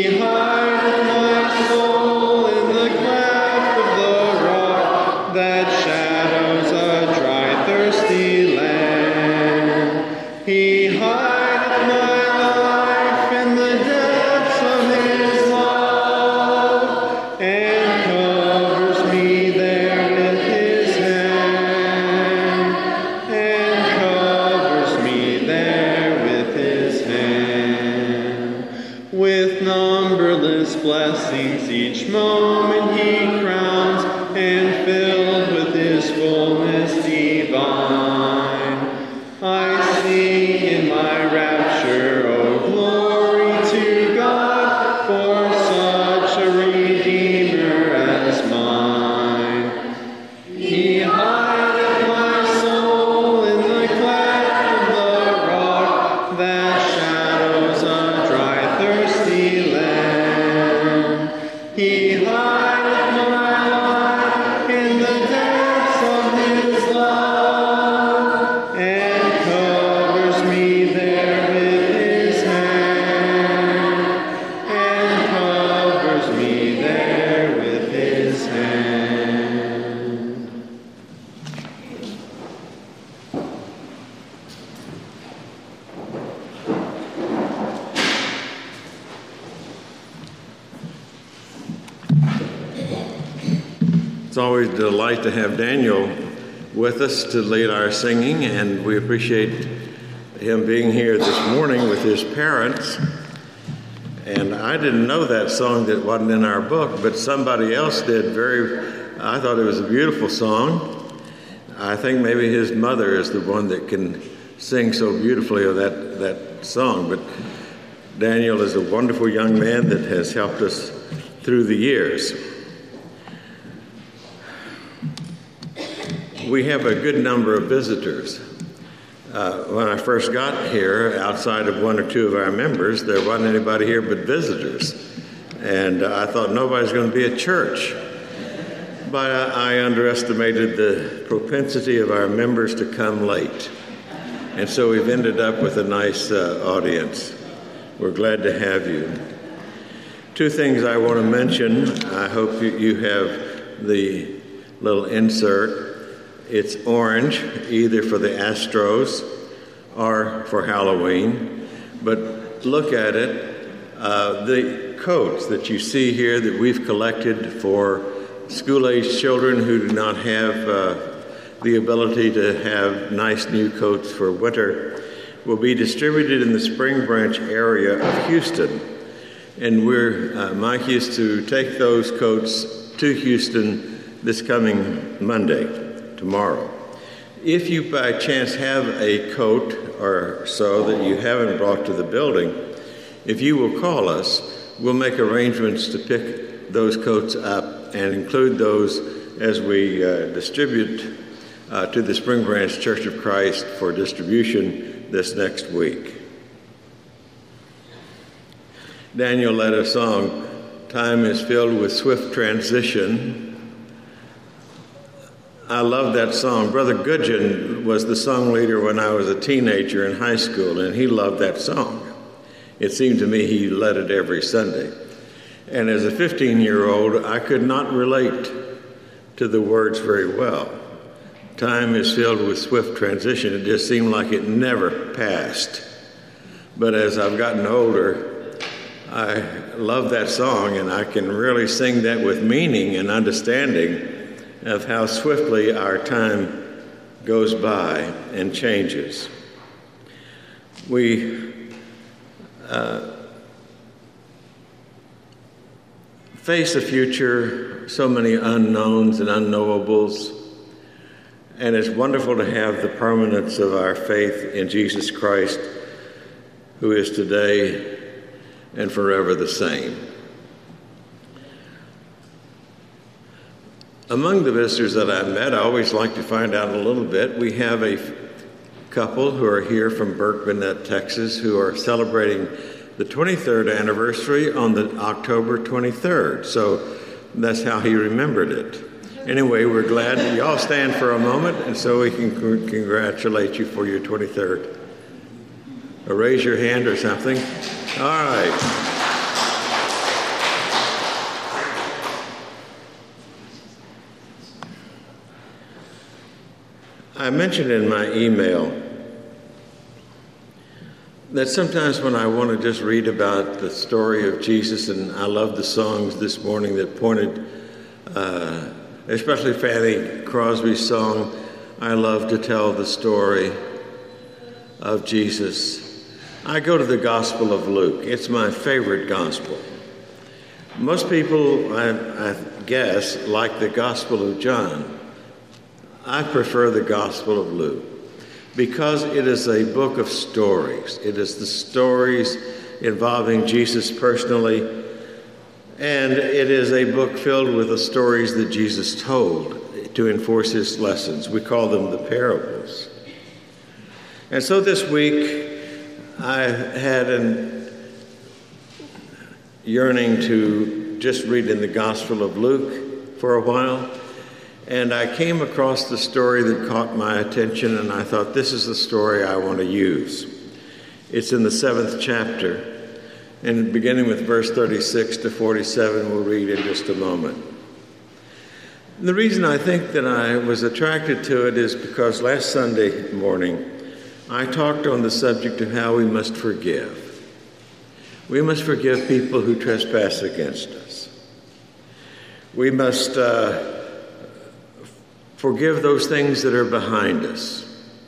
hideth my soul in the cleft of the rock that shadows a dry, thirsty land. He hideth my life in the depths of his love and covers me there with his hand, and covers me there with his hand. With numberless blessings each moment he crowns, and filled with his fullness divine. I sing in my rapture, oh glory to God, for such a Redeemer as mine. He hideth my soul in the cleft of the rock that shadows a dry, thirsty land. He hideth my life in the depths of his love, and covers me there with his hand, and covers me there with his hand. It's always a delight to have Daniel with us to lead our singing, and we appreciate him being here this morning with his parents. And I didn't know that song that wasn't in our book, but somebody else did. I thought it was a beautiful song. I think maybe his mother is the one that can sing so beautifully of that song. But Daniel is a wonderful young man that has helped us through the years. We have a good number of visitors. When I first got here, outside of one or two of our members, there wasn't anybody here but visitors. And I thought nobody's going to be at church. But I underestimated the propensity of our members to come late. And so we've ended up with a nice audience. We're glad to have you. Two things I want to mention. I hope you have the little insert. It's orange, either for the Astros or for Halloween. But look at it. The coats that you see here that we've collected for school-aged children who do not have the ability to have nice new coats for winter will be distributed in the Spring Branch area of Houston. And Mike is to take those coats to Houston this coming Monday. Tomorrow. If you by chance have a coat or so that you haven't brought to the building, if you will call us, we'll make arrangements to pick those coats up and include those as we distribute to the Spring Branch Church of Christ for distribution this next week. Daniel led a song, "Time is Filled with Swift Transition." I love that song. Brother Gudgeon was the song leader when I was a teenager in high school, and he loved that song. It seemed to me he led it every Sunday. And as a 15-year-old, I could not relate to the words very well. Time is filled with swift transition. It just seemed like it never passed. But as I've gotten older, I love that song, and I can really sing that with meaning and understanding of how swiftly our time goes by and changes. We face a future, so many unknowns and unknowables, and it's wonderful to have the permanence of our faith in Jesus Christ, who is today and forever the same. Among the visitors that I met, I always like to find out a little bit. We have a couple who are here from Burkburnett, Texas, who are celebrating the 23rd anniversary on the October 23rd. So that's how he remembered it. Anyway, we're glad that you all stand for a moment, and so we can congratulate you for your 23rd. Or raise your hand or something. All right. I mentioned in my email that sometimes when I want to just read about the story of Jesus, and I love the songs this morning that pointed, especially Fanny Crosby's song, I love to tell the story of Jesus. I go to the Gospel of Luke. It's my favorite gospel. Most people, I guess, like the Gospel of John. I prefer the Gospel of Luke because it is a book of stories. It is the stories involving Jesus personally, and it is a book filled with the stories that Jesus told to enforce his lessons. We call them the parables. And so this week, I had a yearning to just read in the Gospel of Luke for a while. And I came across the story that caught my attention, and I thought, this is the story I want to use. It's in the 7th chapter, and beginning with verse 36 to 47, we'll read in just a moment. And the reason I think that I was attracted to it is because last Sunday morning, I talked on the subject of how we must forgive. We must forgive people who trespass against us. We must forgive those things that are behind us.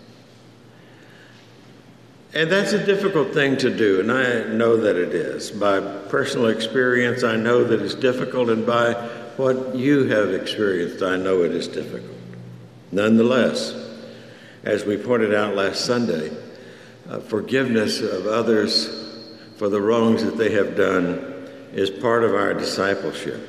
And that's a difficult thing to do, and I know that it is. By personal experience, I know that it's difficult, and by what you have experienced, I know it is difficult. Nonetheless, as we pointed out last Sunday, forgiveness of others for the wrongs that they have done is part of our discipleship.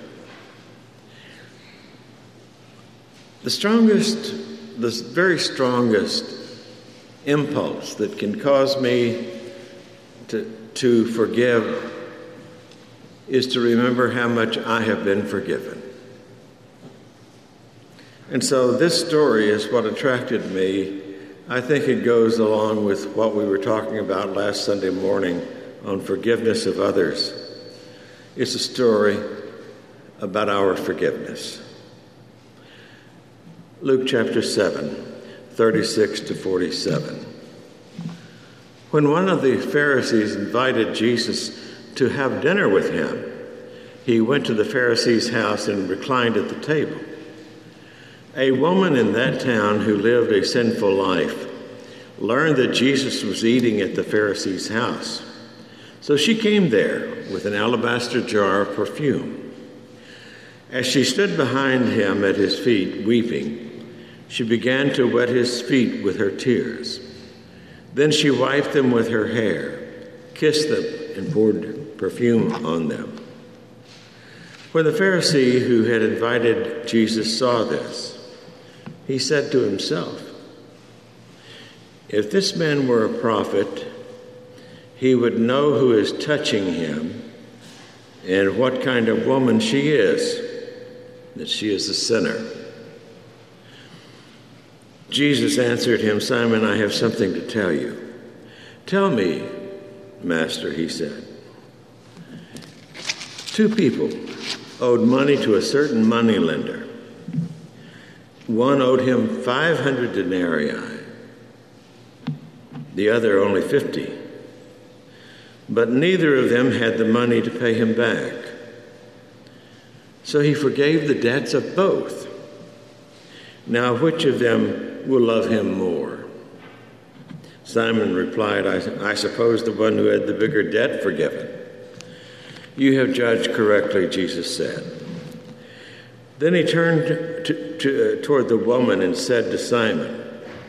The very strongest impulse that can cause me to forgive is to remember how much I have been forgiven. And so this story is what attracted me. I think it goes along with what we were talking about last Sunday morning on forgiveness of others. It's a story about our forgiveness. Luke chapter 7, 36 to 47. When one of the Pharisees invited Jesus to have dinner with him, he went to the Pharisee's house and reclined at the table. A woman in that town who lived a sinful life learned that Jesus was eating at the Pharisee's house. So she came there with an alabaster jar of perfume. As she stood behind him at his feet, weeping, she began to wet his feet with her tears. Then she wiped them with her hair, kissed them, and poured perfume on them. When the Pharisee who had invited Jesus saw this, he said to himself, "If this man were a prophet, he would know who is touching him and what kind of woman she is, that she is a sinner." Jesus answered him, "Simon, I have something to tell you." "Tell me, Master," he said. Two people owed money to a certain moneylender. One owed him 500 denarii, the other only 50. But neither of them had the money to pay him back. So he forgave the debts of both. Now, which of them will love him more? Simon replied, I suppose the one who had the bigger debt forgiven." "You have judged correctly," Jesus said. Then he turned toward the woman and said to Simon.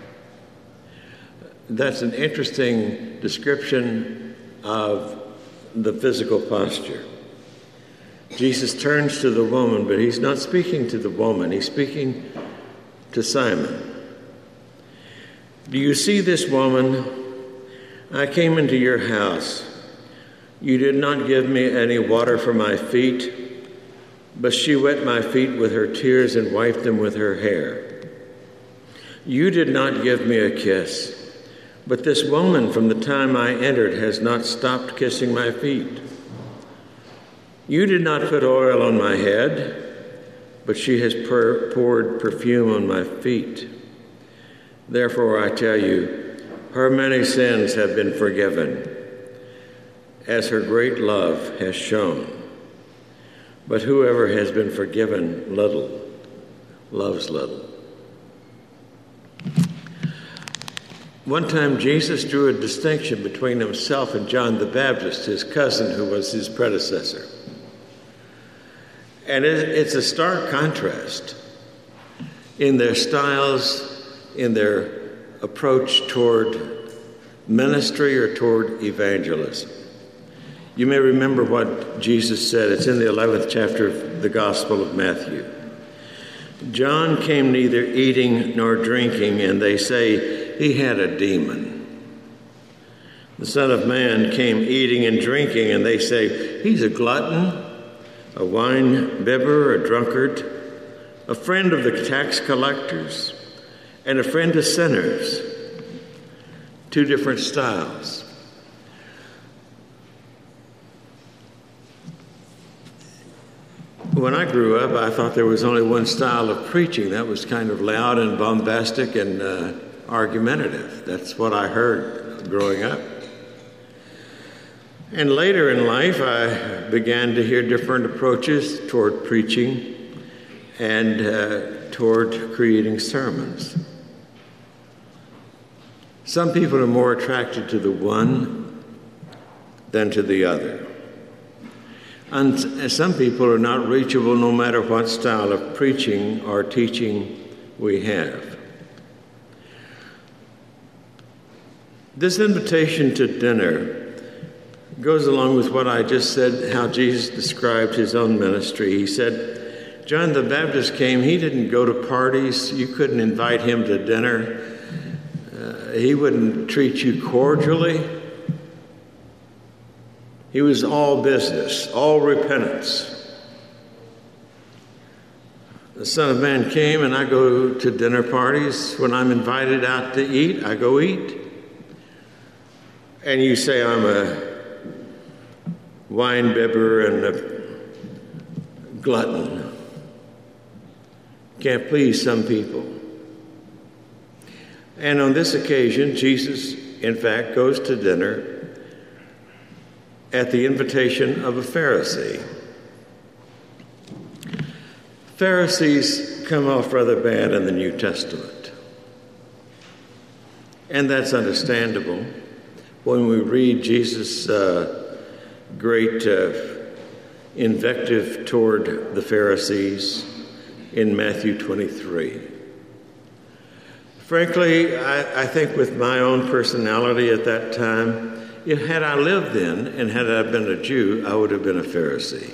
That's an interesting description of the physical posture. Jesus turns to the woman, but he's not speaking to the woman. He's speaking to Simon. "Do you see this woman? I came into your house. You did not give me any water for my feet, but she wet my feet with her tears and wiped them with her hair. You did not give me a kiss, but this woman from the time I entered has not stopped kissing my feet. You did not put oil on my head, but she has poured perfume on my feet. Therefore, I tell you, her many sins have been forgiven, as her great love has shown. But whoever has been forgiven little loves little. One time, Jesus drew a distinction between himself and John the Baptist, his cousin, who was his predecessor. And it's a stark contrast in their styles, in their approach toward ministry or toward evangelism. You may remember what Jesus said. It's in the 11th chapter of the Gospel of Matthew. John came neither eating nor drinking, and they say he had a demon. The Son of Man came eating and drinking, and they say he's a glutton, a wine bibber, a drunkard, a friend of the tax collectors, and a friend of sinners. Two different styles. When I grew up, I thought there was only one style of preaching. That was kind of loud and bombastic and argumentative. That's what I heard growing up. And later in life, I began to hear different approaches toward preaching and toward creating sermons. Some people are more attracted to the one than to the other. And some people are not reachable no matter what style of preaching or teaching we have. This invitation to dinner goes along with what I just said, how Jesus described his own ministry. He said, John the Baptist came, he didn't go to parties. You couldn't invite him to dinner. He wouldn't treat you cordially. He was all business, all repentance. The Son of Man came, and I go to dinner parties. When I'm invited out to eat, I go eat. And you say I'm a wine bibber and a glutton. Can't please some people. And on this occasion, Jesus, in fact, goes to dinner at the invitation of a Pharisee. Pharisees come off rather bad in the New Testament. And that's understandable. When we read Jesus' great invective toward the Pharisees in Matthew 23. Frankly, I think with my own personality at that time, had I lived then and had I been a Jew, I would have been a Pharisee.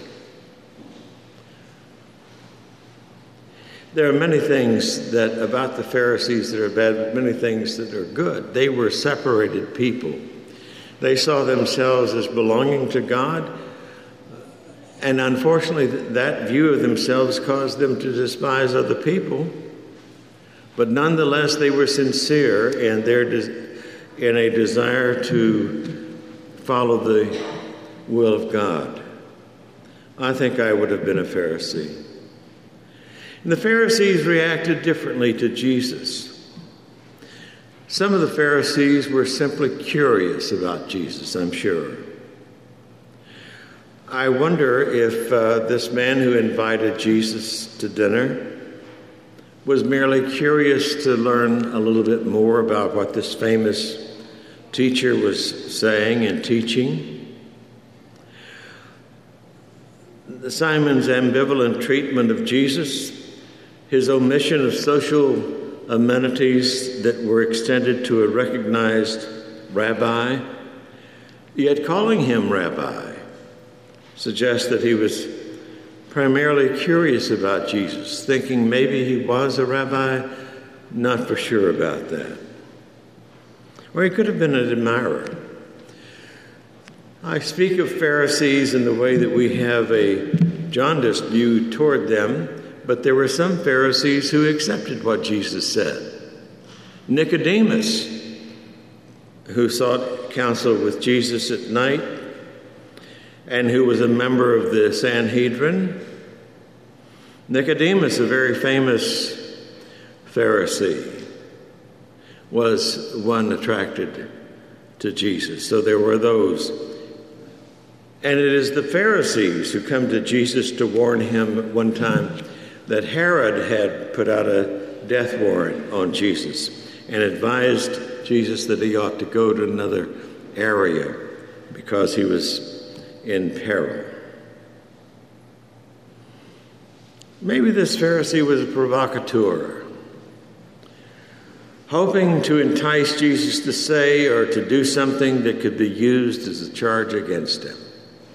There are many things about the Pharisees that are bad, but many things that are good. They were separated people. They saw themselves as belonging to God, and unfortunately, that view of themselves caused them to despise other people. But nonetheless, they were sincere in a desire to follow the will of God. I think I would have been a Pharisee. And the Pharisees reacted differently to Jesus. Some of the Pharisees were simply curious about Jesus, I'm sure. I wonder if this man who invited Jesus to dinner was merely curious to learn a little bit more about what this famous teacher was saying and teaching. Simon's ambivalent treatment of Jesus, his omission of social amenities that were extended to a recognized rabbi, yet calling him rabbi, suggests that he was primarily curious about Jesus, thinking maybe he was a rabbi, not for sure about that. Or he could have been an admirer. I speak of Pharisees in the way that we have a jaundiced view toward them, but there were some Pharisees who accepted what Jesus said. Nicodemus, who sought counsel with Jesus at night, and who was a member of the Sanhedrin. Nicodemus, a very famous Pharisee. was one attracted to Jesus. So there were those. And it is the Pharisees who come to Jesus to warn him at one time that Herod had put out a death warrant on Jesus and advised Jesus that he ought to go to another area because he was in peril. Maybe this Pharisee was a provocateur, hoping to entice Jesus to say or to do something that could be used as a charge against him.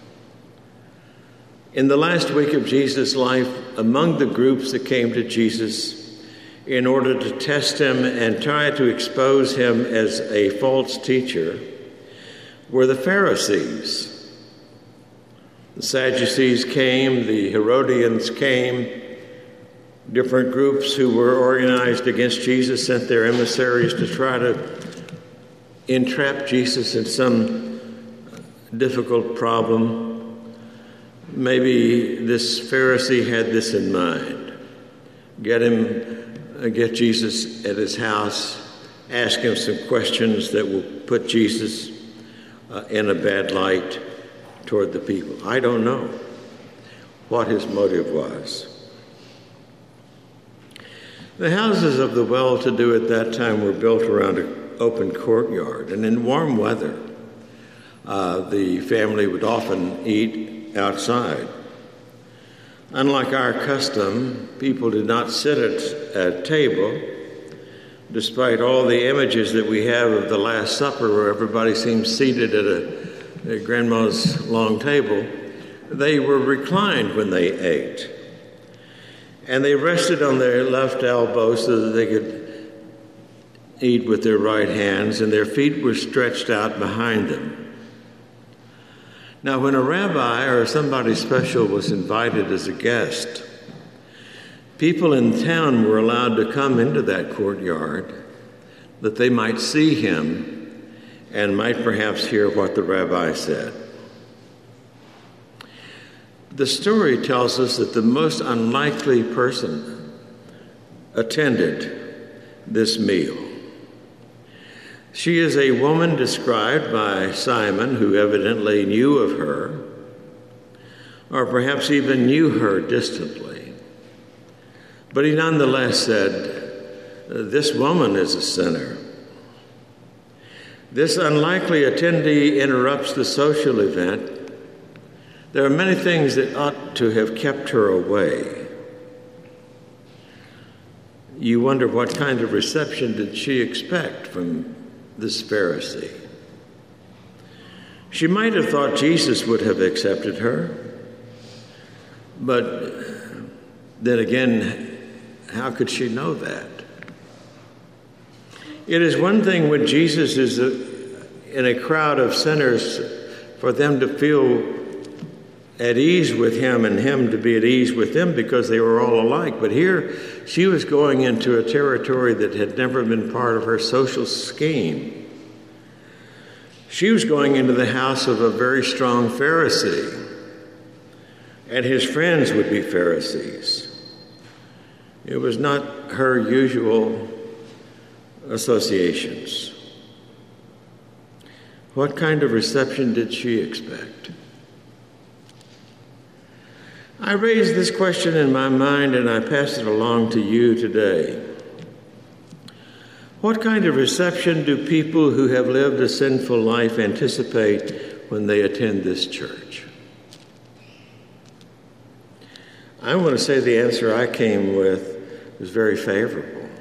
In the last week of Jesus' life, among the groups that came to Jesus in order to test him and try to expose him as a false teacher were the Pharisees. The Sadducees came, the Herodians came. Different groups who were organized against Jesus sent their emissaries to try to entrap Jesus in some difficult problem. Maybe this Pharisee had this in mind. Get Jesus at his house, ask him some questions that will put Jesus in a bad light toward the people. I don't know what his motive was. The houses of the well-to-do at that time were built around an open courtyard, and in warm weather, the family would often eat outside. Unlike our custom, people did not sit at a table, despite all the images that we have of the Last Supper where everybody seems seated at a grandma's long table. They were reclined when they ate. And they rested on their left elbow so that they could eat with their right hands, and their feet were stretched out behind them. Now, when a rabbi or somebody special was invited as a guest, people in town were allowed to come into that courtyard that they might see him and might perhaps hear what the rabbi said. The story tells us that the most unlikely person attended this meal. She is a woman described by Simon, who evidently knew of her, or perhaps even knew her distantly. But he nonetheless said, "This woman is a sinner." This unlikely attendee interrupts the social event. There are many things that ought to have kept her away. You wonder what kind of reception did she expect from this Pharisee? She might have thought Jesus would have accepted her, but then again, how could she know that? It is one thing when Jesus is in a crowd of sinners for them to feel at ease with him and him to be at ease with them because they were all alike. But here she was going into a territory that had never been part of her social scheme. She was going into the house of a very strong Pharisee, and his friends would be Pharisees. It was not her usual associations. What kind of reception did she expect? I raised this question in my mind and I pass it along to you today. What kind of reception do people who have lived a sinful life anticipate when they attend this church? I want to say the answer I came with is very favorable.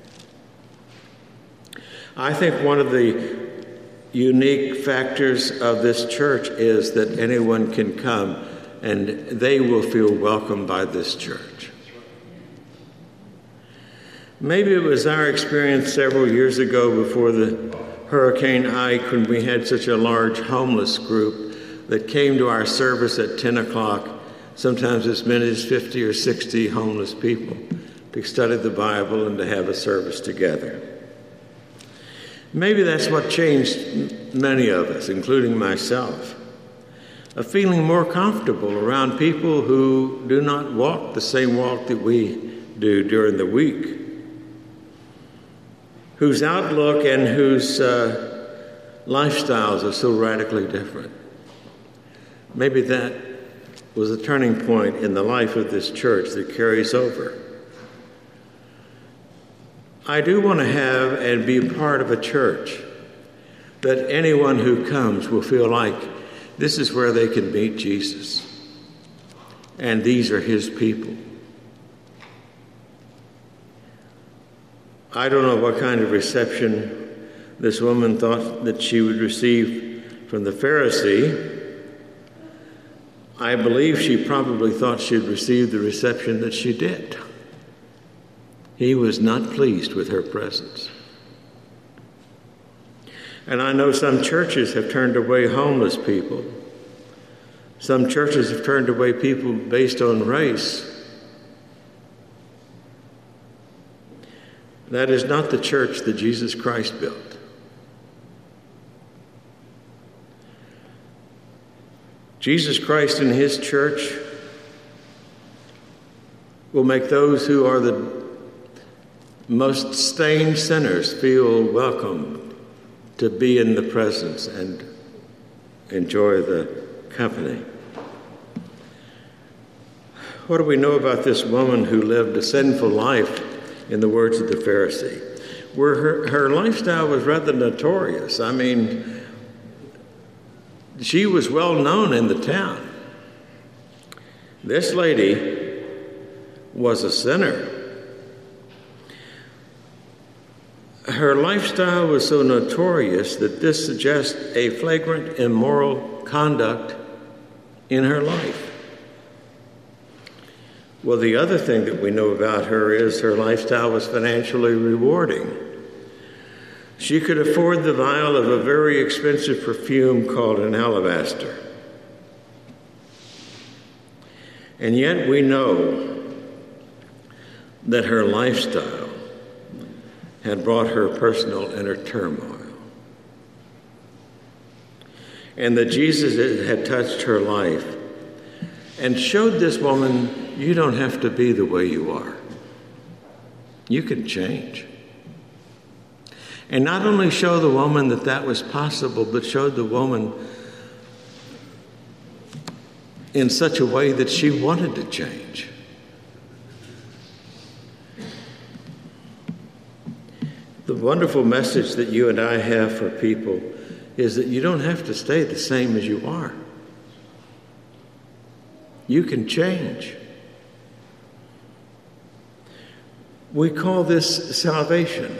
I think one of the unique factors of this church is that anyone can come and they will feel welcomed by this church. Maybe it was our experience several years ago before the Hurricane Ike when we had such a large homeless group that came to our service at 10 o'clock, sometimes as many as 50 or 60 homeless people, to study the Bible and to have a service together. Maybe that's what changed many of us, including myself. Of feeling more comfortable around people who do not walk the same walk that we do during the week. whose outlook and whose lifestyles are so radically different. Maybe that was a turning point in the life of this church that carries over. I do want to have and be a part of a church that anyone who comes will feel like this is where they can meet Jesus, and these are his people. I don't know what kind of reception this woman thought that she would receive from the Pharisee. I believe she probably thought she'd receive the reception that she did. He was not pleased with her presence. And I know some churches have turned away homeless people. Some churches have turned away people based on race. That is not the church that Jesus Christ built. Jesus Christ and his church will make those who are the most stained sinners feel welcome to be in the presence and enjoy the company. What do we know about this woman who lived a sinful life, in the words of the Pharisee? Where her lifestyle was rather notorious. I mean, she was well known in the town. This lady was a sinner. Her lifestyle was so notorious that this suggests a flagrant immoral conduct in her life. Well, the other thing that we know about her is her lifestyle was financially rewarding. She could afford the vial of a very expensive perfume called an alabaster. And yet we know that her lifestyle had brought her personal inner turmoil. And that Jesus had touched her life and showed this woman, you don't have to be the way you are. You can change. And not only show the woman that that was possible, but showed the woman in such a way that she wanted to change. The wonderful message that you and I have for people is that you don't have to stay the same as you are. You can change. We call this salvation.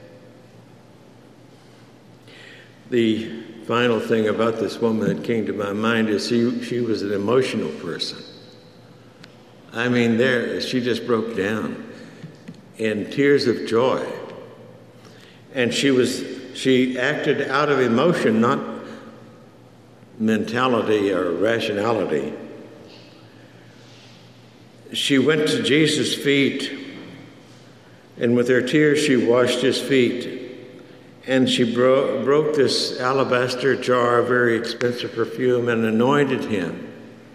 The final thing about this woman that came to my mind is she was an emotional person. I mean, she just broke down in tears of joy. And she acted out of emotion, not mentality or rationality. She went to Jesus' feet, and with her tears she washed his feet. And she broke this alabaster jar of very expensive perfume and anointed him.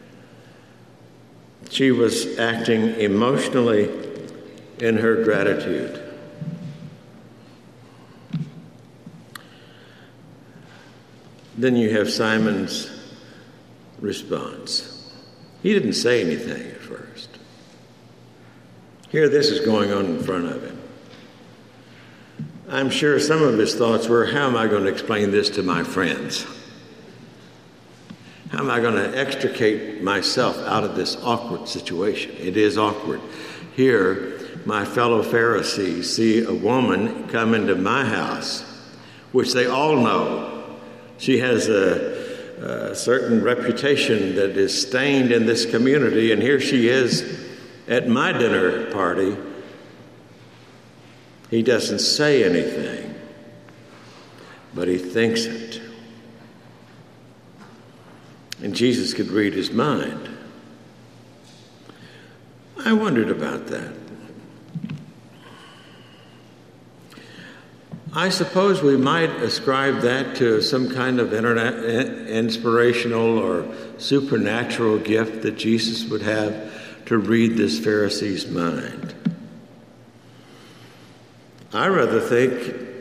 She was acting emotionally in her gratitude. Then you have Simon's response. He didn't say anything at first. Here, this is going on in front of him. I'm sure some of his thoughts were, how am I going to explain this to my friends? How am I going to extricate myself out of this awkward situation? It is awkward. Here, my fellow Pharisees see a woman come into my house, which they all know. She has a certain reputation that is stained in this community, and here she is at my dinner party. He doesn't say anything, but he thinks it. And Jesus could read his mind. I wondered about that. I suppose we might ascribe that to some kind of inspirational or supernatural gift that Jesus would have to read this Pharisee's mind. I rather think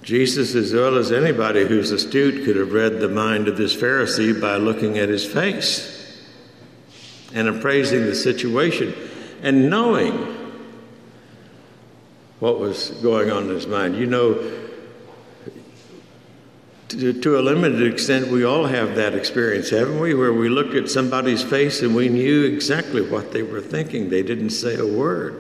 Jesus, as well as anybody who's astute, could have read the mind of this Pharisee by looking at his face and appraising the situation and knowing what was going on in his mind. You know, to a limited extent, we all have that experience, haven't we? Where we looked at somebody's face and we knew exactly what they were thinking. They didn't say a word.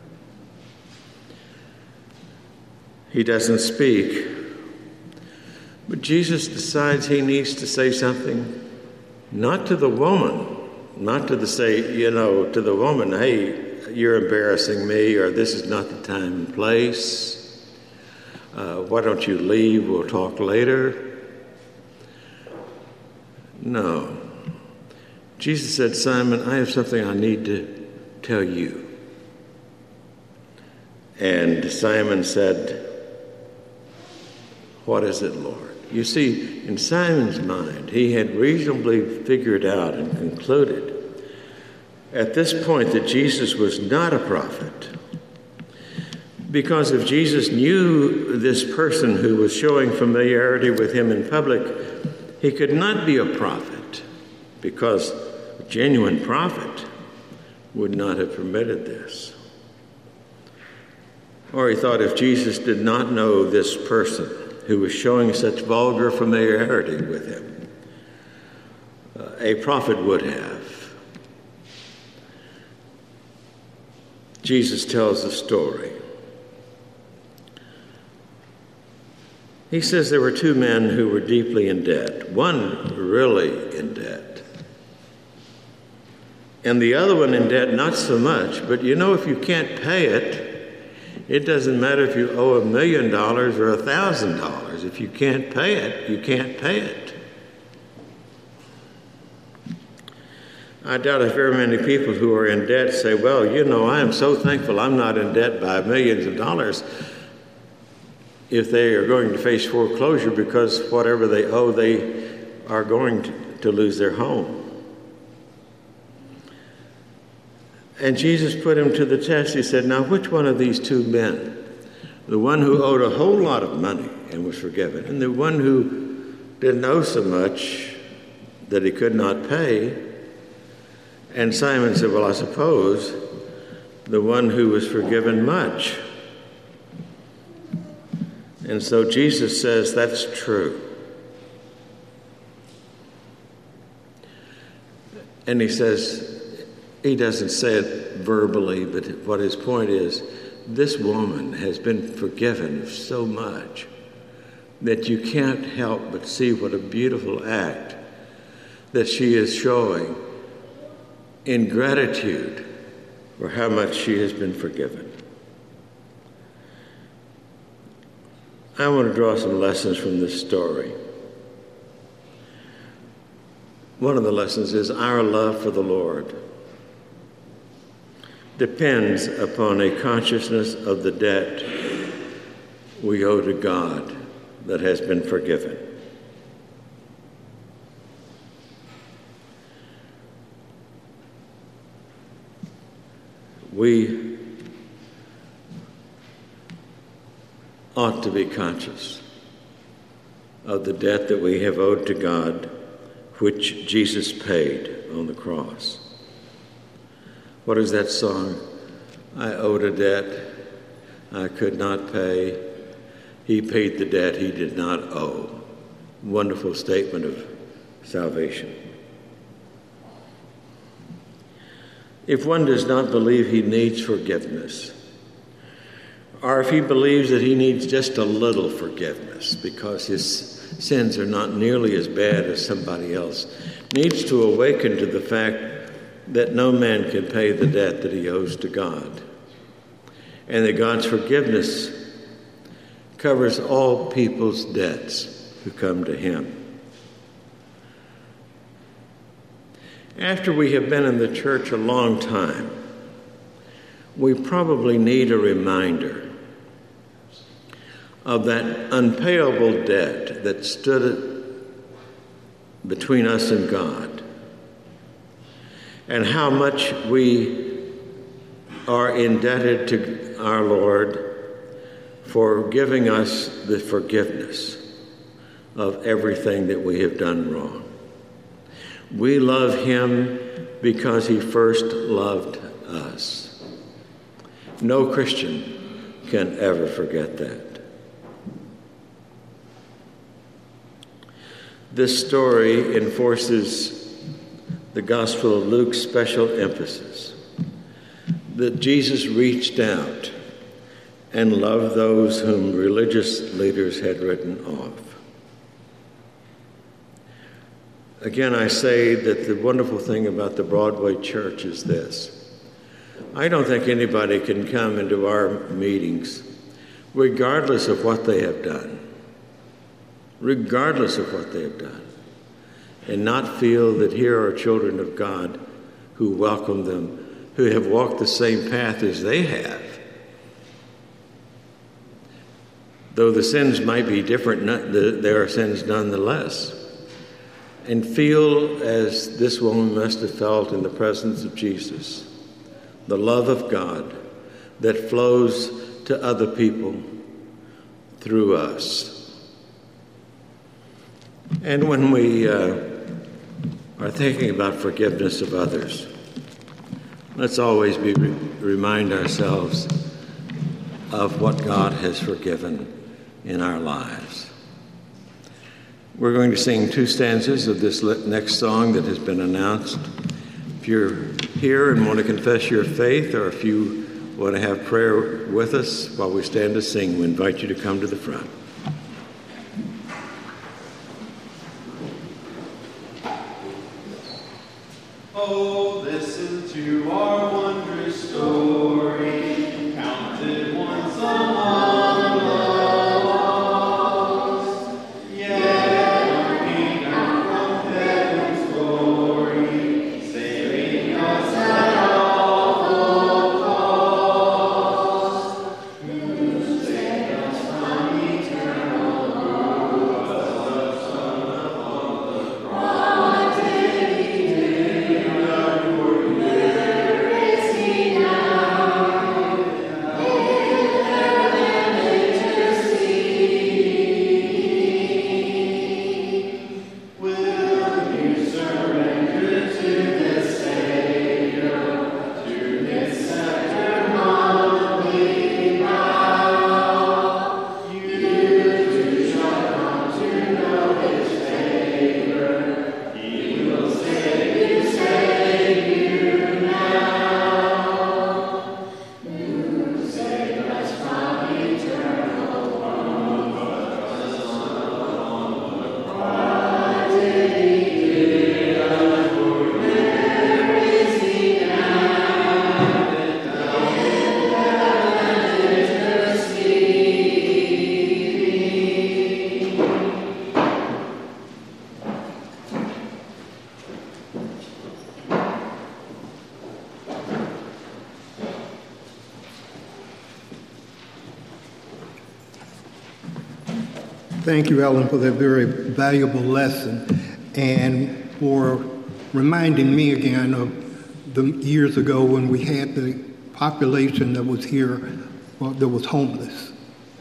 He doesn't speak. But Jesus decides he needs to say something, not to the woman, not to to the woman, hey, you're embarrassing me, or this is not the time and place. Why don't you leave? We'll talk later. No. Jesus said, Simon, I have something I need to tell you. And Simon said, what is it, Lord? You see, in Simon's mind, he had reasonably figured out and concluded at this point that Jesus was not a prophet. Because if Jesus knew this person who was showing familiarity with him in public, he could not be a prophet, because a genuine prophet would not have permitted this. Or he thought if Jesus did not know this person who was showing such vulgar familiarity with him, a prophet would have. Jesus tells the story. He says there were two men who were deeply in debt, one really in debt, and the other one in debt not so much. But you know, if you can't pay it, it doesn't matter if you owe $1 million or $1,000. If you can't pay it, you can't pay it. I doubt if very many people who are in debt say, well, you know, I am so thankful I'm not in debt by millions of dollars, if they are going to face foreclosure, because whatever they owe, they are going to lose their home. And Jesus put him to the test. He said, now, which one of these two men, the one who owed a whole lot of money and was forgiven, and the one who didn't owe so much that he could not pay? And Simon said, well, I suppose the one who was forgiven much. And so Jesus says, that's true. And he says, he doesn't say it verbally, but what his point is, this woman has been forgiven so much that you can't help but see what a beautiful act that she is showing in gratitude for how much she has been forgiven. I want to draw some lessons from this story. One of the lessons is our love for the Lord depends upon a consciousness of the debt we owe to God that has been forgiven. We ought to be conscious of the debt that we have owed to God, which Jesus paid on the cross. What is that song? I owed a debt I could not pay. He paid the debt he did not owe. Wonderful statement of salvation. If one does not believe he needs forgiveness, or if he believes that he needs just a little forgiveness because his sins are not nearly as bad as somebody else, needs to awaken to the fact that no man can pay the debt that he owes to God, and that God's forgiveness covers all people's debts who come to him. After we have been in the church a long time, we probably need a reminder of that unpayable debt that stood between us and God, and how much we are indebted to our Lord for giving us the forgiveness of everything that we have done wrong. We love him because he first loved us. No Christian can ever forget that. This story enforces the Gospel of Luke's special emphasis that Jesus reached out and loved those whom religious leaders had written off. Again, I say that the wonderful thing about the Broadway Church is this. I don't think anybody can come into our meetings, regardless of what they have done, and not feel that here are children of God who welcome them, who have walked the same path as they have. Though the sins might be different, there are sins nonetheless. And feel, as this woman must have felt in the presence of Jesus, the love of God that flows to other people through us. And when we are thinking about forgiveness of others, let's always remind ourselves of what God has forgiven in our lives. We're going to sing 2 stanzas of this next song that has been announced. If you're here and want to confess your faith, or if you want to have prayer with us while we stand to sing, we invite you to come to the front. Oh, listen to our wondrous story, counted once among the lost. Yet our kingdom from heaven's glory, saving us at awful cost. Who saved us from eternal ruin, the Son upon the cross. What did he do? Thank you, Ellen, for that very valuable lesson and for reminding me again of the years ago when we had the population that was here that was homeless.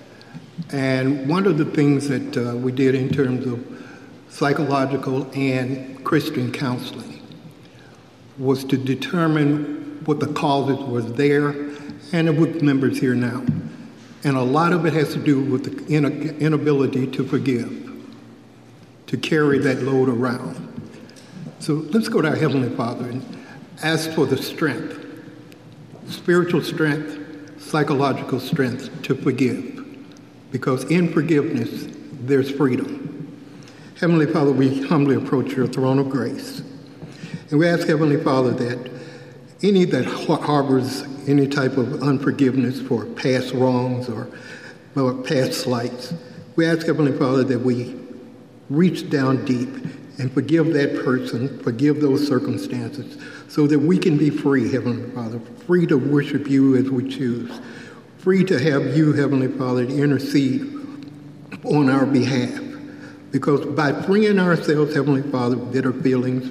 And one of the things that we did in terms of psychological and Christian counseling was to determine what the causes were there and with members here now. And a lot of it has to do with the inability to forgive, to carry that load around. So let's go to our Heavenly Father and ask for the strength, spiritual strength, psychological strength to forgive. Because in forgiveness, there's freedom. Heavenly Father, we humbly approach your throne of grace. And we ask, Heavenly Father, that any that harbors any type of unforgiveness for past wrongs or past slights, we ask, Heavenly Father, that we reach down deep and forgive that person, forgive those circumstances, so that we can be free, Heavenly Father, free to worship you as we choose, free to have you, Heavenly Father, to intercede on our behalf. Because by freeing ourselves, Heavenly Father, bitter feelings,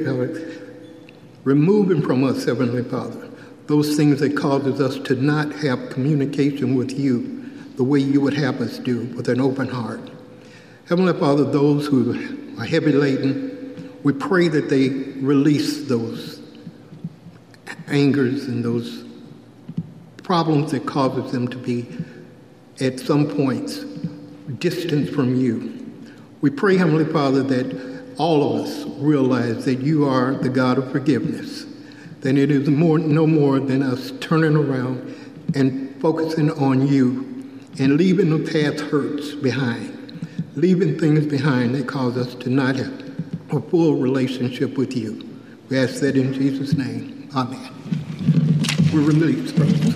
removing from us, Heavenly Father, those things that causes us to not have communication with you, the way you would have us do, with an open heart. Heavenly Father, those who are heavy laden, we pray that they release those angers and those problems that causes them to be, at some points, distant from you. We pray, Heavenly Father, that all of us realize that you are the God of forgiveness, that it is no more than us turning around and focusing on you and leaving the past hurts behind, leaving things behind that cause us to not have a full relationship with you. We ask that in Jesus' name. Amen. We're released, brothers.